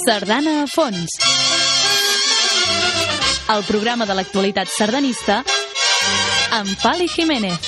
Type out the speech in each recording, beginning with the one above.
Sardana a fons. El programa de l'actualitat sardanista amb Pali Jiménez.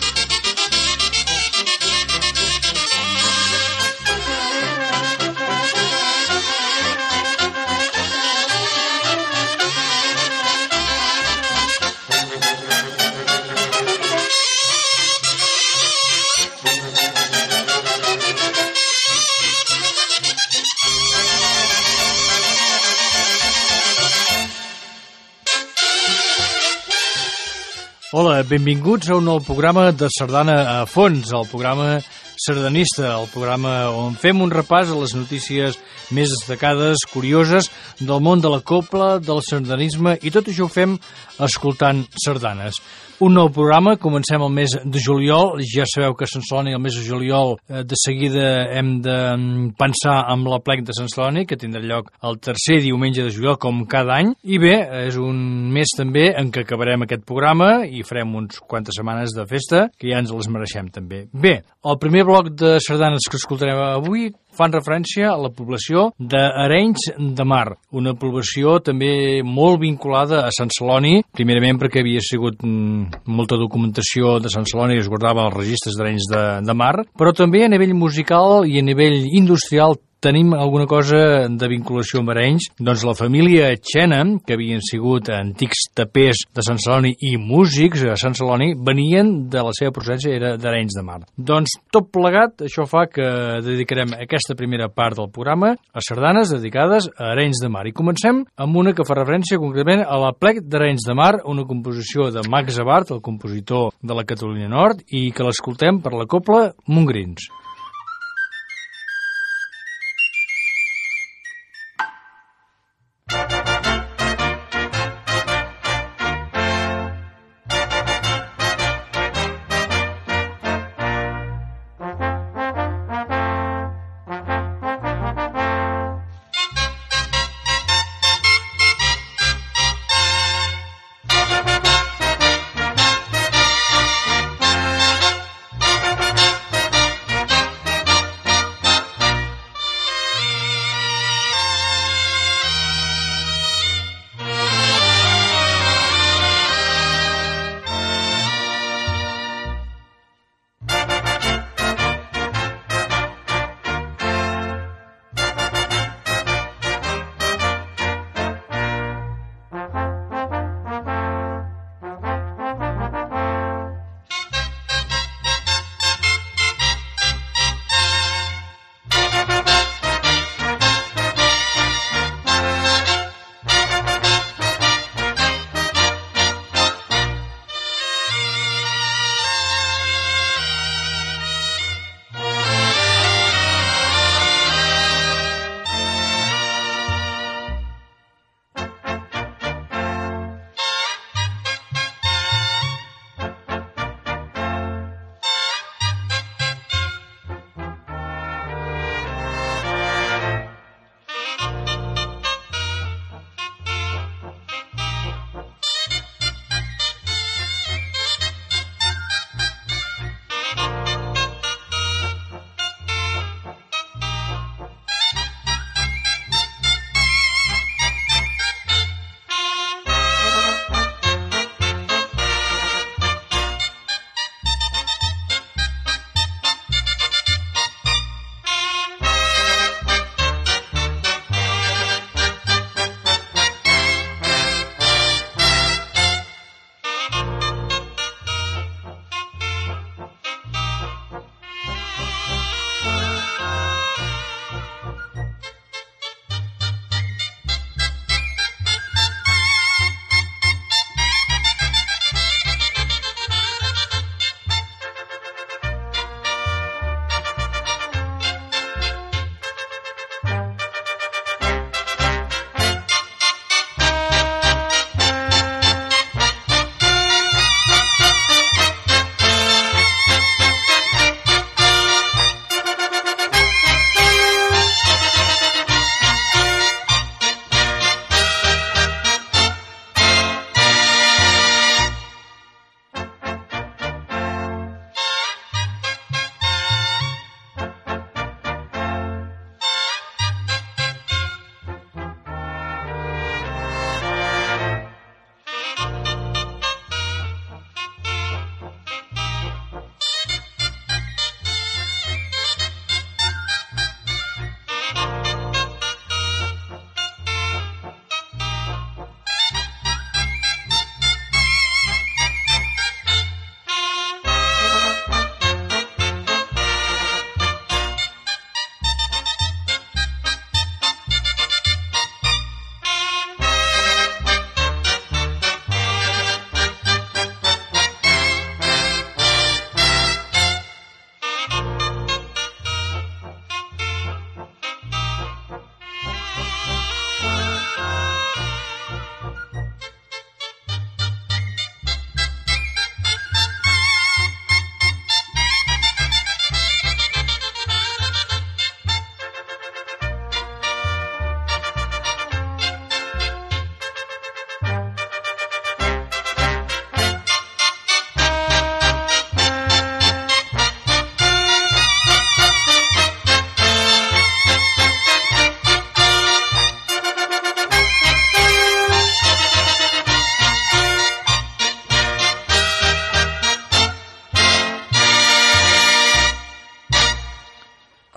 Hola, benvinguts a un nou programa de Sardana a fons, el programa sardanista, el programa on fem un repàs a les notícies més destacades, curioses, del món de la copla, del sardanisme, i tot això ho fem escoltant sardanes. Un nou programa, comencem el mes de juliol, ja sabeu que a Sant Celoni el mes de juliol de seguida hem de pensar amb l'Aplec de Sant Celoni, que tindrà lloc el tercer diumenge de juliol, com cada any, i bé, és un mes també en què acabarem aquest programa i farem uns quantes setmanes de festa, que ja ens les mereixem també. Bé, el primer bloc de sardanes que escoltarem avui fan referència a la població d'Arenys de Mar, una població també molt vinculada a Sant Celoni, primerament perquè havia sigut molta documentació de Sant Celoni que es guardava als registres d'Arenys de Mar, però també a nivell musical i a nivell industrial tenim alguna cosa de vinculació amb Arenys. Doncs la família Xena, que havien sigut antics tapers de Sant Celoni i músics a Sant Celoni, venien de la seva procedència, era d'Arenys de Mar. Doncs tot plegat, això fa que dedicarem aquesta primera part del programa a sardanes dedicades a Arenys de Mar. I comencem amb una que fa referència concretament a l'Aplec d'Arenys de Mar, una composició de Max Abart, el compositor de la Catalunya Nord, i que l'escoltem per la copla Montgrins.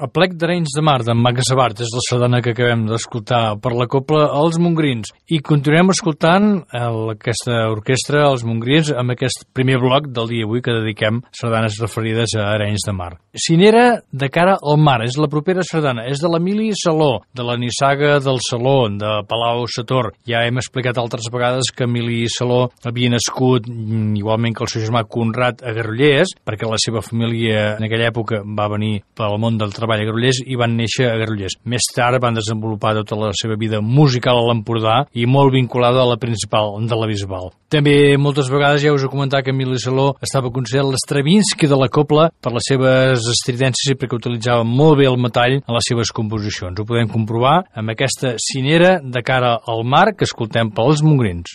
A plec d'Arenys de Mar, d'en Max Abart, és la sardana que acabem d'escoltar per la cobla Els Montgrins. I continuem escoltant aquesta orquestra, Els Montgrins, amb aquest primer bloc del dia avui que dediquem sardanes referides a Arenys de Mar. Cinera de cara al mar, és la propera sardana, és de l'Emili Saló, de la nissaga del Saló, de Palau Sator. Ja hem explicat altres vegades que Emili Saló havia nascut, igualment que el seu germà Conrad, a Granollers, perquè la seva família en aquella època va venir pel món del treball a Granollers i van néixer a Granollers. Més tard van desenvolupar tota la seva vida musical a l'Empordà i molt vinculada a la principal de la Bisbal. També moltes vegades ja us he comentat que Emili Saló estava considerat l'Stravinsky de la cobla per les seves estridències i perquè utilitzava molt bé el metall en les seves composicions. Ho podem comprovar amb aquesta cinera de cara al mar que escoltem pels Montgrins.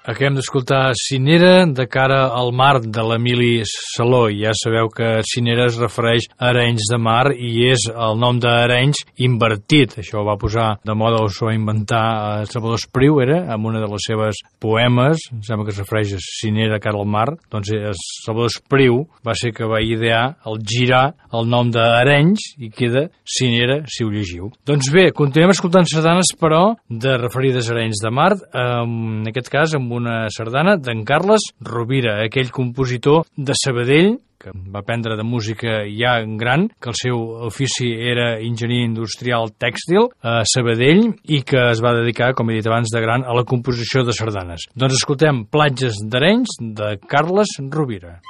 Acabem d'escoltar Cinera de cara al mar de l'Emili Saló. Ja sabeu que Cinera es refereix a Arenys de Mar i és el nom d'Arenys invertit. Això ho va posar de moda o s'ho va inventar Salvador Espriu, era, amb una de les seves poemes, em sembla que es refereix a Cinera de cara al mar. Doncs Salvador Espriu va ser que va idear el girar el nom d'Arenys i queda Cinera, si ho llegiu. Doncs bé, continuem escoltant sardanes, però, de referides a Arenys de Mar, en aquest cas amb una sardana d'en Carles Rovira, aquell compositor de Sabadell, que va aprendre de música ja gran, que el seu ofici era enginyer industrial tèxtil a Sabadell i que es va dedicar, com he dit abans, de gran a la composició de sardanes. Doncs escoltem Platges d'Arenys de Carles Rovira.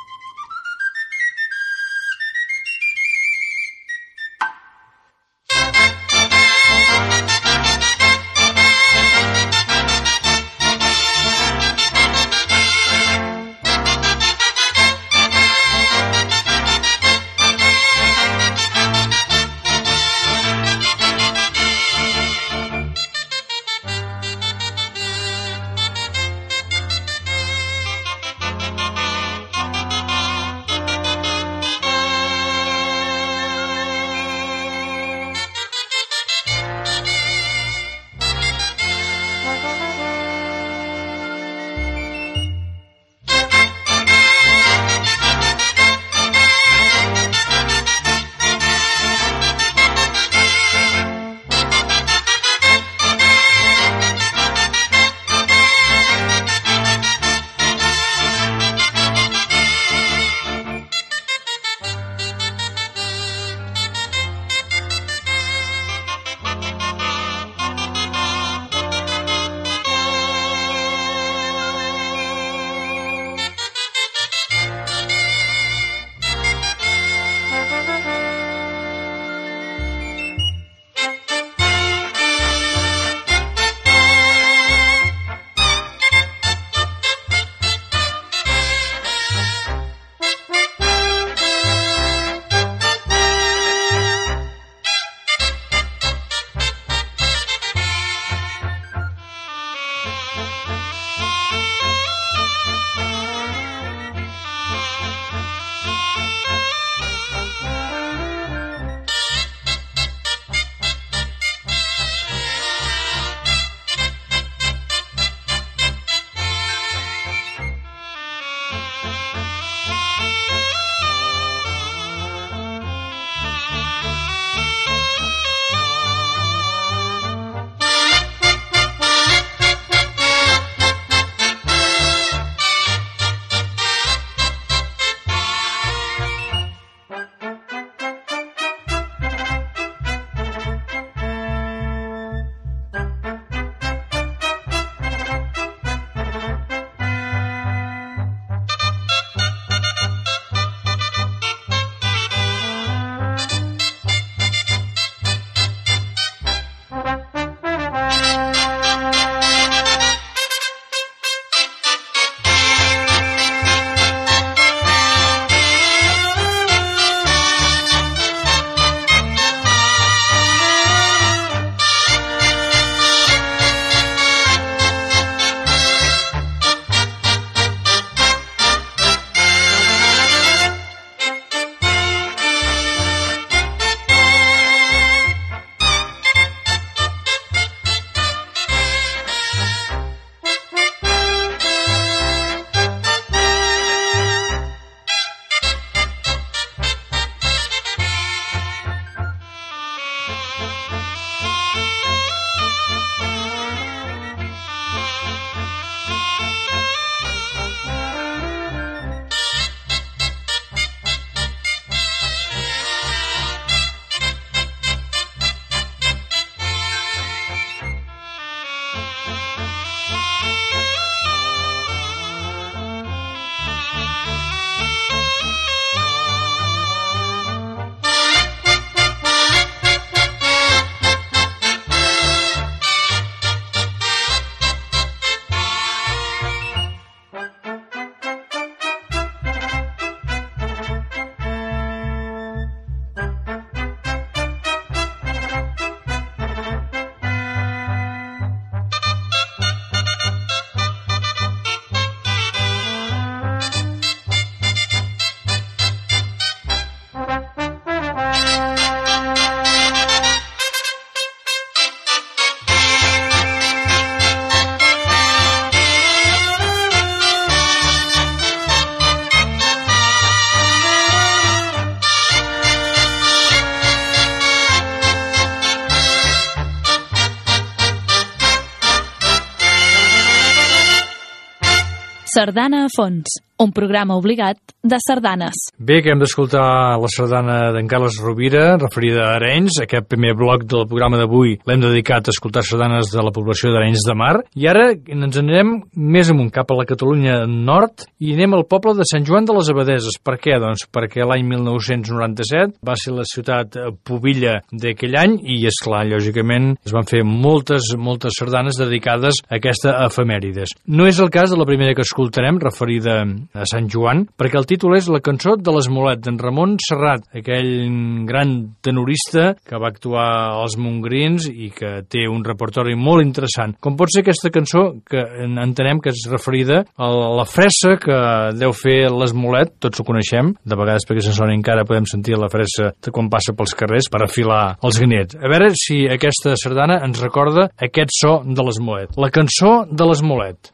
Sardana a fons, un programa obligat de sardanes. Bé, que hem d'escoltar la sardana d'en Carles Rovira, referida a Arenys. Aquest primer bloc del programa d'avui l'hem dedicat a escoltar sardanes de la població d'Arenys de Mar. I ara ens anirem més amunt, cap a la Catalunya nord, i anem al poble de Sant Joan de les Abadeses. Per què? Doncs perquè l'any 1997 va ser la ciutat pubilla d'aquell any i, esclar, lògicament, es van fer moltes sardanes dedicades a aquesta efemèrides. No és el cas de la primera que escoltarem, referida a Sant Joan, perquè el títol és La cançó de l'Esmolet, d'en Ramon Serrat, aquell gran tenorista que va actuar als Montgrins i que té un repertori molt interessant. Com pot ser aquesta cançó que entenem que és referida a la fressa que deu fer l'Esmolet, tots ho coneixem, de vegades perquè se'n sona encara podem sentir la fressa quan passa pels carrers per afilar els ganets. A veure si aquesta sardana ens recorda aquest so de l'Esmolet. La cançó de l'Esmolet.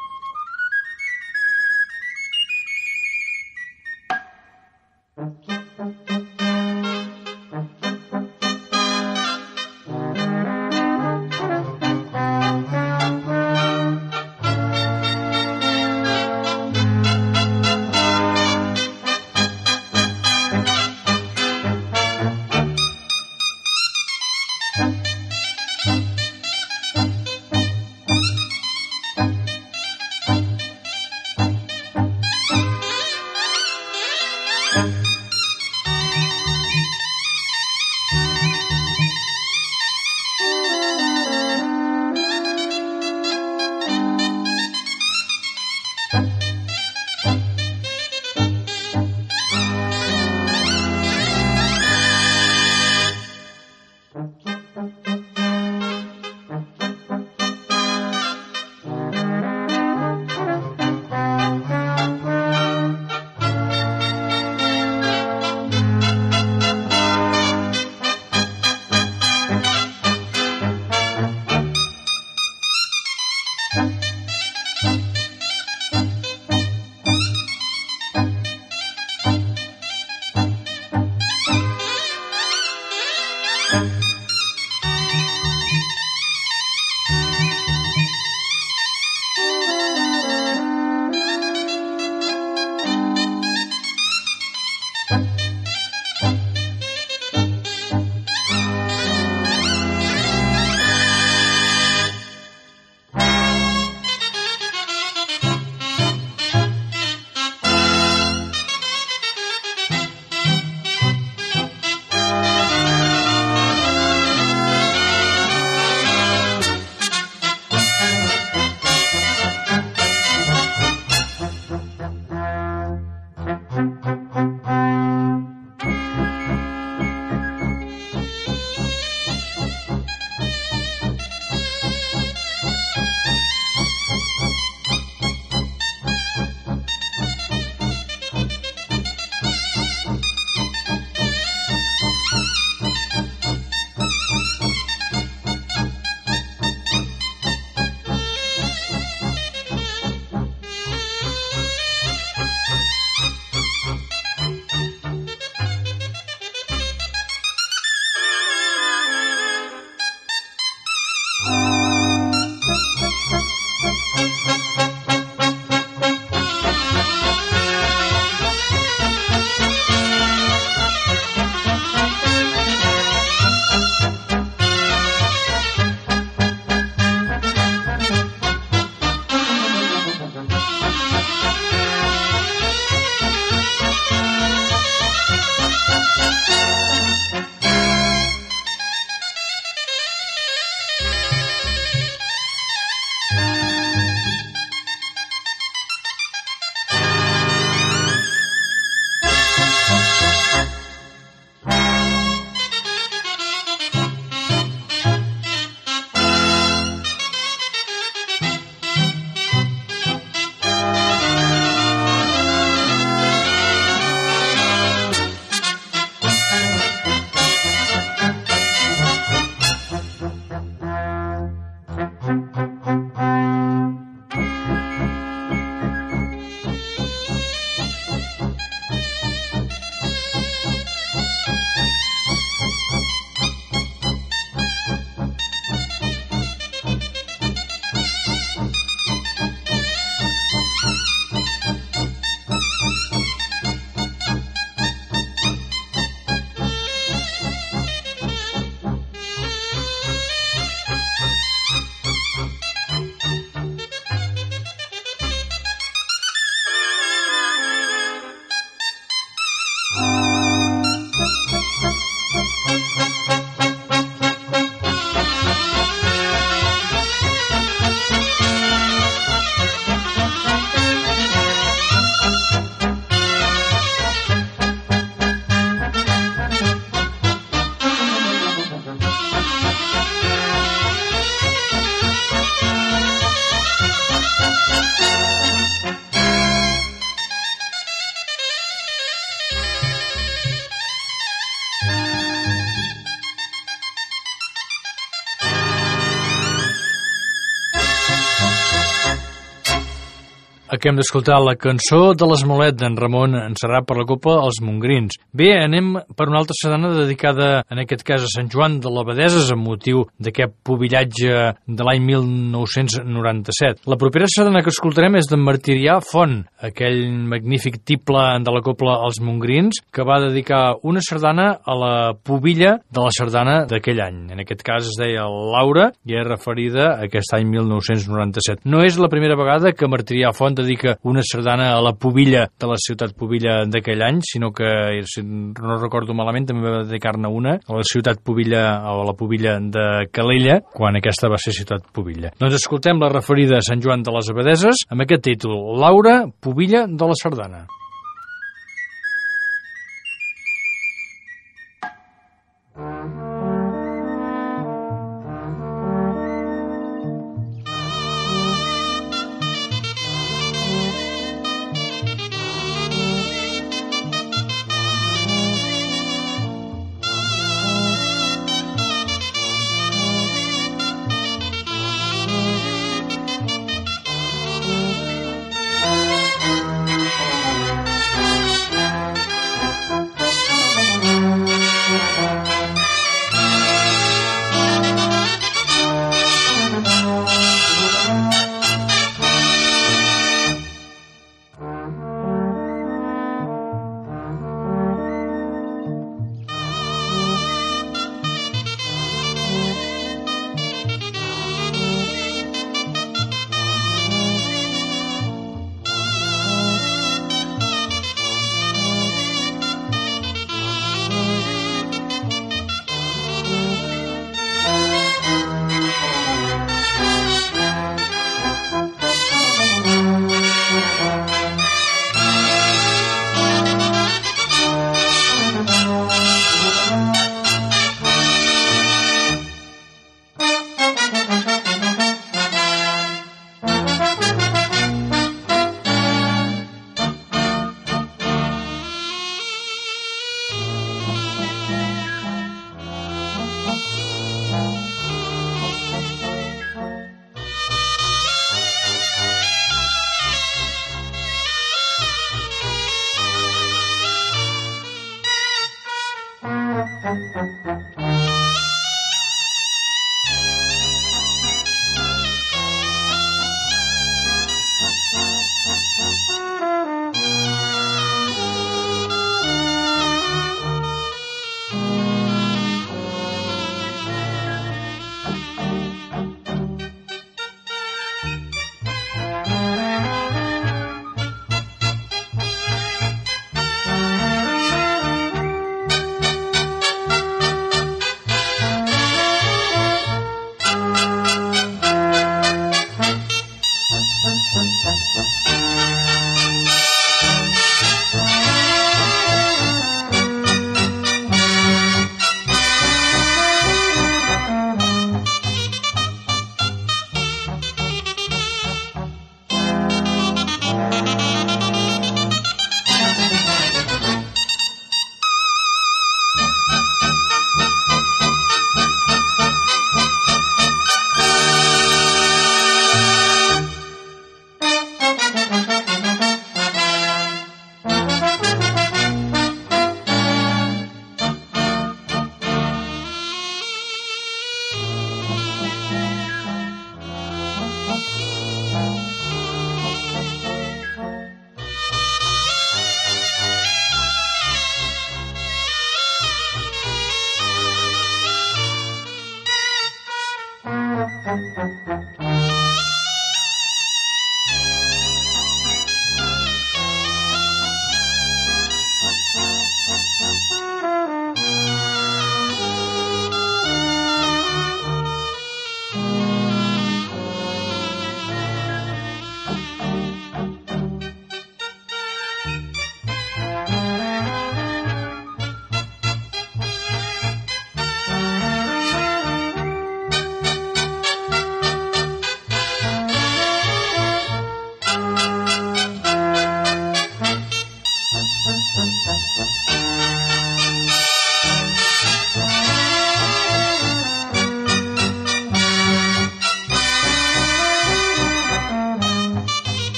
Acabem d'escoltar la cançó de l'Esmolet d'en Ramon Encerrat per la Copla Els Mongrins. Bé, anem per una altra sardana dedicada, en aquest cas, a Sant Joan de l'Abadeses, amb motiu d'aquest pubillatge de l'any 1997. La propera sardana que escoltarem és d'en Martirià Font, aquell magnífic tiple de la Copla Els Mongrins, que va dedicar una sardana a la pubilla de la sardana d'aquell any. En aquest cas es deia Laura i és referida a aquest any 1997. No és la primera vegada que Martirià Font dedica una sardana a la pubilla de la ciutat pubilla d'aquell any, sinó que, si no recordo malament, també va dedicar-ne una a la ciutat pubilla o a la pubilla de Calella, quan aquesta va ser ciutat pubilla. Doncs escoltem la referida a Sant Joan de les Abadeses amb aquest títol, Laura, pubilla de la sardana.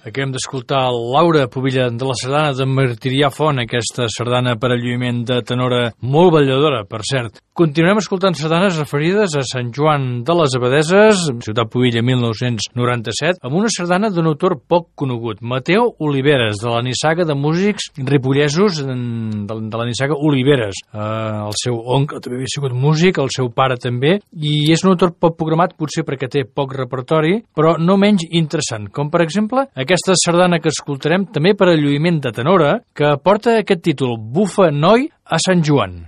Acabem d'escoltar Laura Pubilla de la sardana de Martirià Font, aquesta sardana per al lluïment de tenora molt balladora, per cert. Continuem escoltant sardanes referides a Sant Joan de les Abadeses, Ciutat Pubilla 1997, amb una sardana d'un autor poc conegut, Mateu Oliveres, de la nissaga de músics ripollesos de la nissaga Oliveres. El seu oncle també havia sigut músic, el seu pare també, i és un autor poc programat, potser perquè té poc repertori, però no menys interessant, com per exemple aquesta sardana que escoltarem també per al lluïment de tenora, que porta aquest títol, Bufa noi a Sant Joan.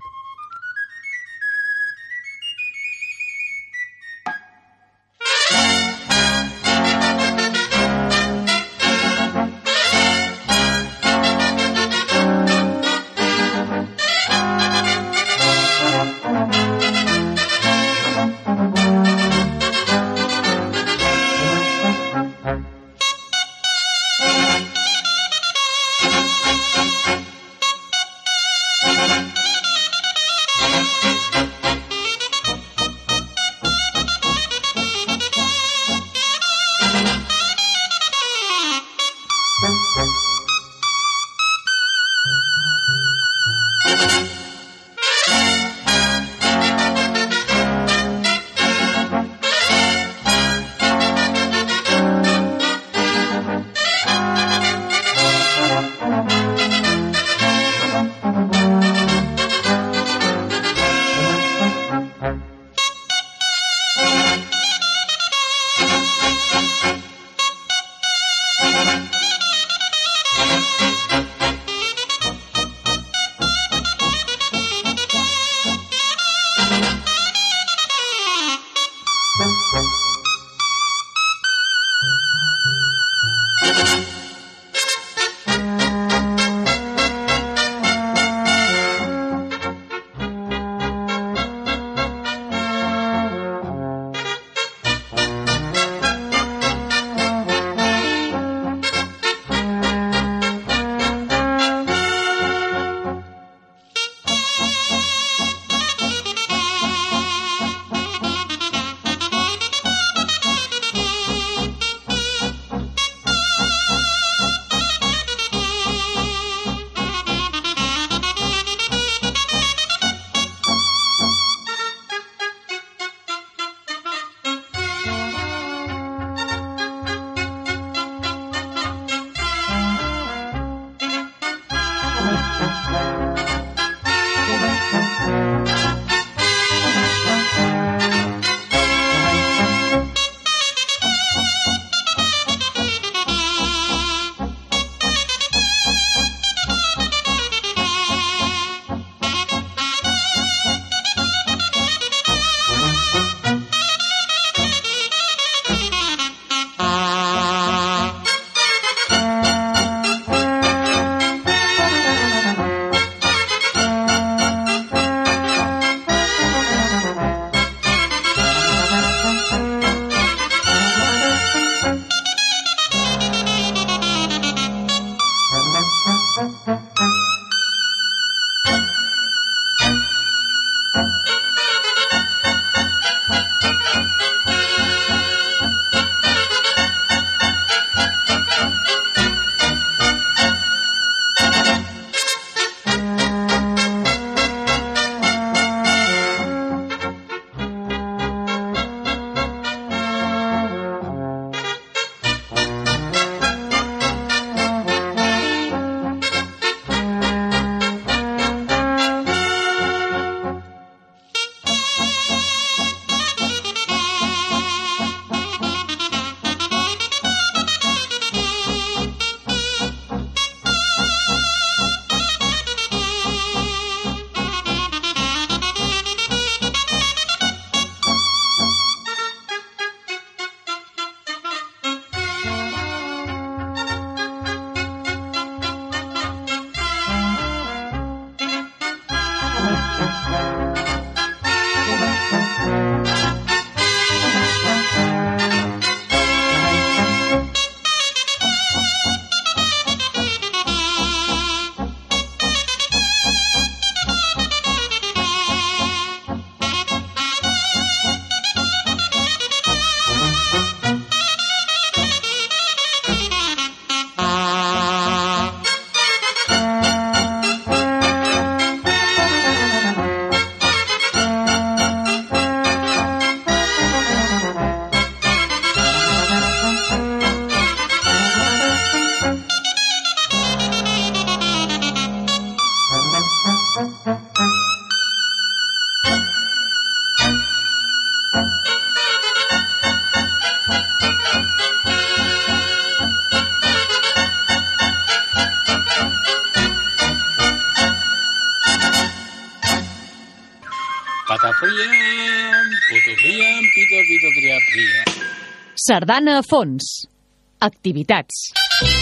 Sardana a fons. Activitats.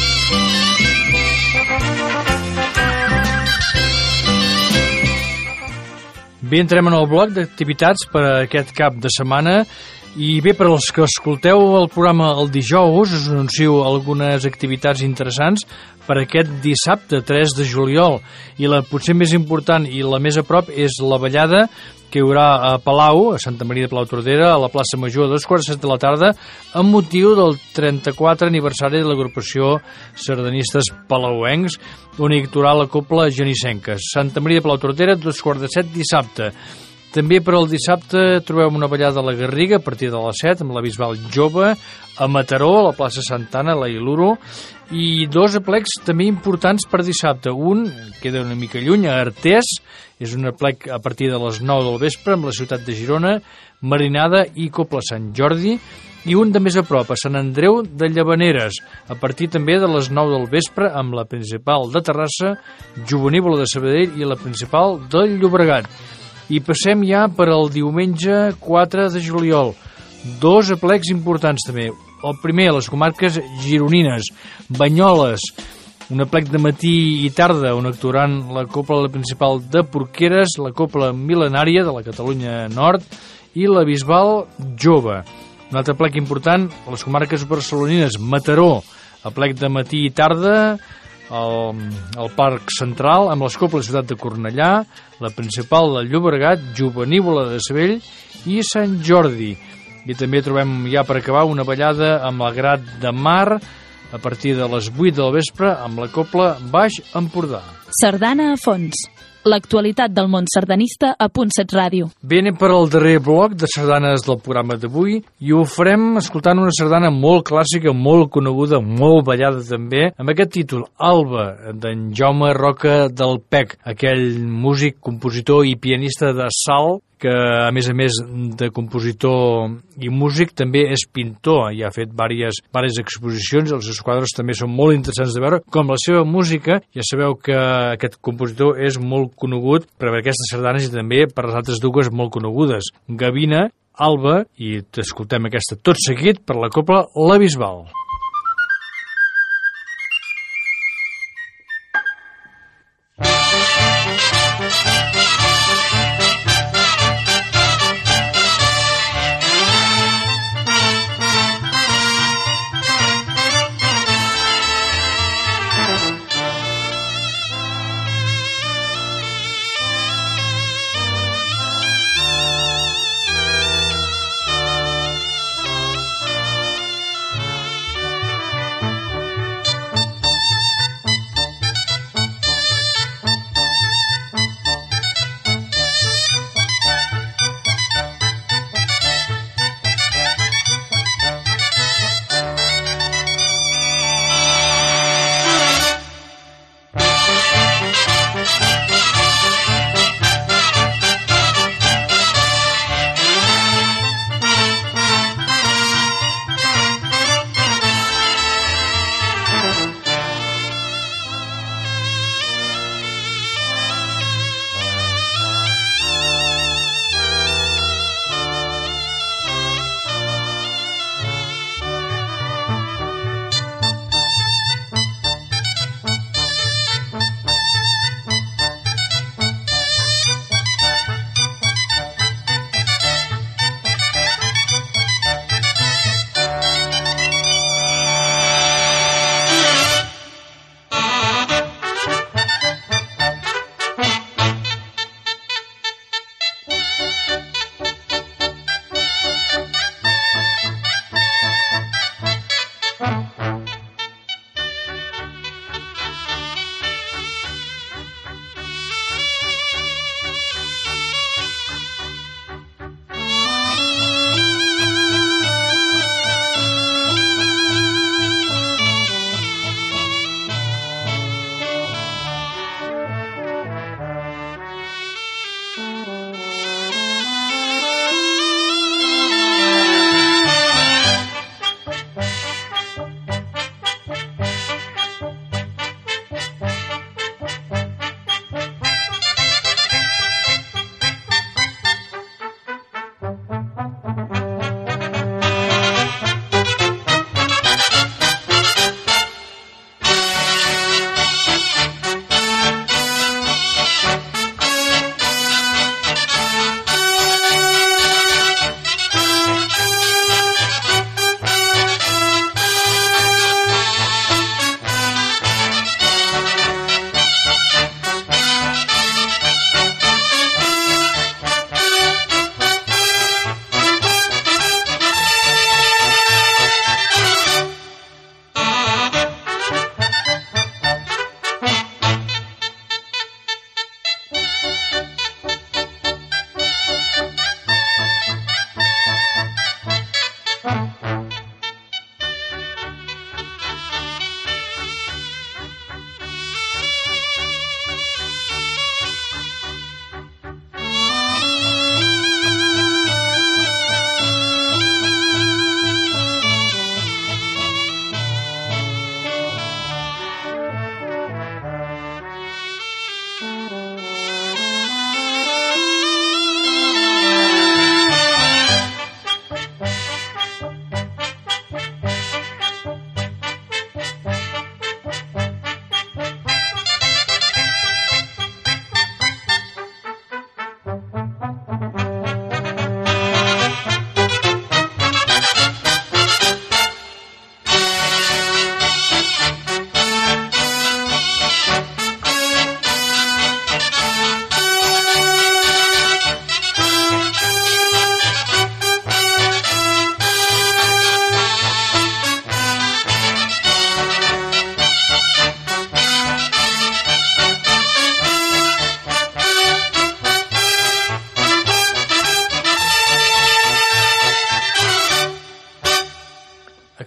Bé, entrem en el bloc d'activitats per a aquest cap de setmana. I bé, per als que escolteu el programa el dijous, us anuncio algunes activitats interessants per aquest dissabte, 3 de juliol. I la potser més important i la més a prop és la ballada que hi haurà a Palau, a Santa Maria de Palautordera, a la plaça Major, a 2:15 de la tarda, amb motiu del 34 aniversari de l'agrupació Sardanistes Palauencs, on hi actuarà la cobla Genissenques. Santa Maria de Palautordera, 2:15 dissabte. També per al dissabte trobem una ballada a la Garriga a partir de les 7 amb la Bisbal Jove, a Mataró, a la plaça Santana, a la Iluro, i dos aplecs també importants per dissabte. Un queda una mica lluny, a Artés, és un aplec a partir de les 9 del vespre amb la ciutat de Girona, Marinada i Cobla Sant Jordi, i un de més a prop, a Sant Andreu de Llavaneres, a partir també de les 9 del vespre amb la principal de Terrassa, Jovenívola de Sabadell i la principal del Llobregat. I passem ja per al diumenge 4 de juliol. Dos aplecs importants també. El primer, a les comarques gironines, Banyoles, un aplec de matí i tarda on actuaran la cobla principal de Porqueres, la cobla mil·lenària de la Catalunya Nord i la Bisbal Jove. Un altre aplec important, a les comarques barcelonines, Mataró, aplec de matí i tarda, al Parc Central, amb les cobles Ciutat de Cornellà, la principal del Llobregat, Jovenívola de Sabell i Sant Jordi. I també trobem ja per acabar una ballada amb el Grat de Mar a partir de les 8 del vespre amb la cobla Baix Empordà. Sardana a fons. L'actualitat del món sardanista a Puntset Ràdio. Bé, anem per al darrer bloc de sardanes del programa d'avui i ho farem escoltant una sardana molt clàssica, molt coneguda, molt ballada també, amb aquest títol, Alba, d'en Jaume Roca del Pec, aquell músic, compositor i pianista de Salt, que a més de compositor i músic també és pintor i ha fet diverses exposicions. Els seus quadres també són molt interessants de veure, com la seva música. Ja sabeu que aquest compositor és molt conegut per aquestes sardanes i també per les altres dues molt conegudes, Gavina, Alba, i escoltem aquesta tot seguit per la cobla La Bisbal.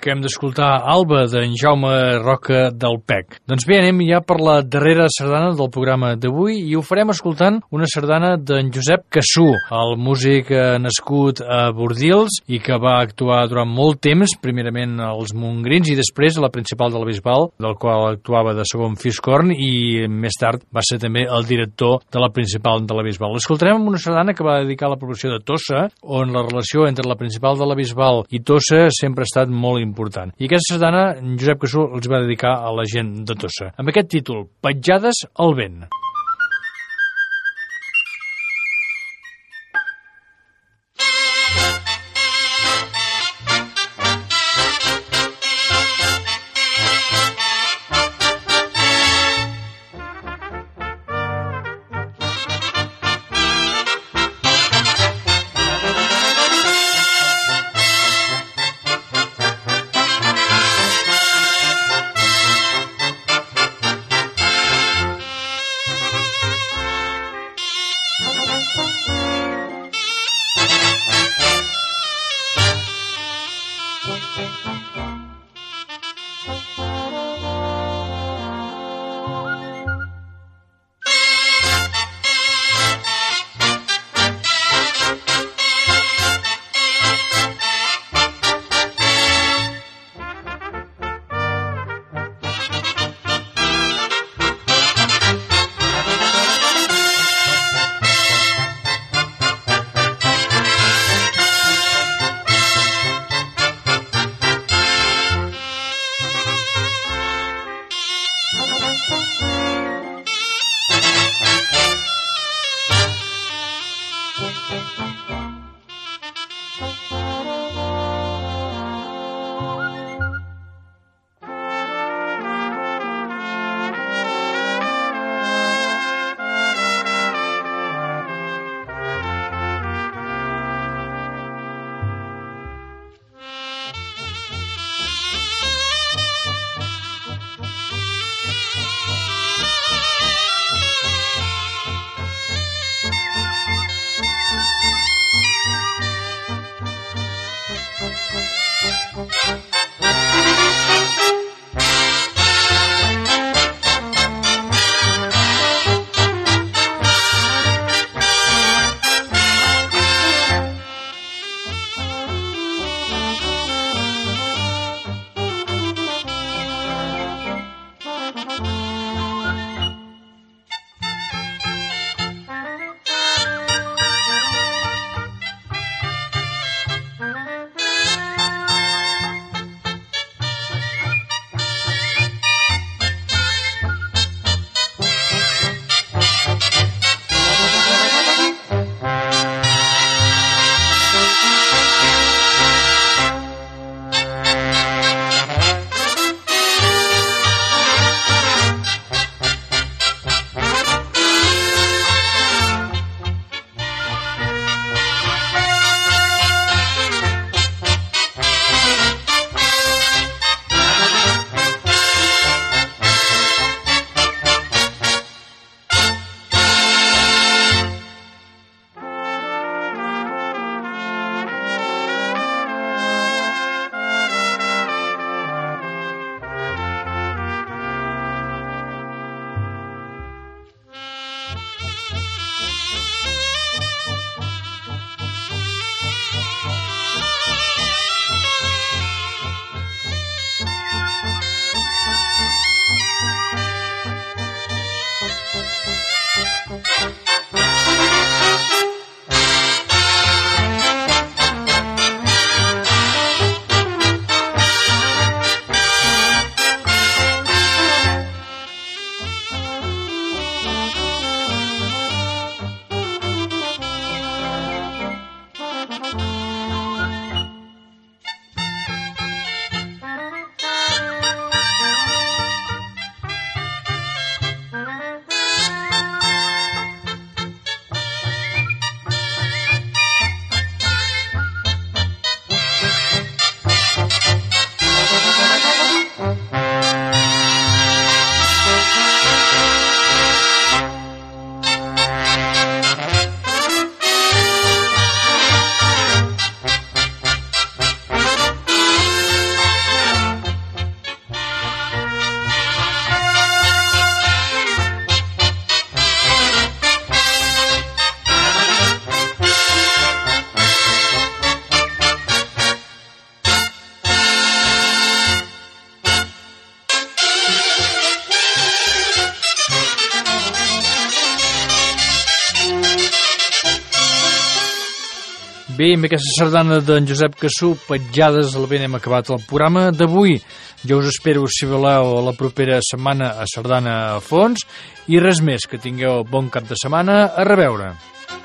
Acabem d'escoltar Alba, d'en Jaume Roca del PEC. Doncs bé, anem ja per la darrera sardana del programa d'avui i ho farem escoltant una sardana d'en Josep Cassú, el músic nascut a Bordils i que va actuar durant molt temps, primerament als Montgrins i després a la Principal de la Bisbal, del qual actuava de segon fiscorn i més tard va ser també el director de la Principal de la Bisbal. L'escoltarem amb una sardana que va dedicar a la població de Tossa, on la relació entre la Principal de la Bisbal i Tossa sempre ha estat molt important. I aquesta sardana Josep Cassú els va dedicar a la gent de Tossa. Amb aquest títol, Petjades al vent. Bé, amb aquesta sardana d'en Josep Cassú, petjades al vent, hem acabat el programa d'avui. Jo us espero, si voleu, la propera setmana a Sardana a Fons. I res més, que tingueu bon cap de setmana. A reveure.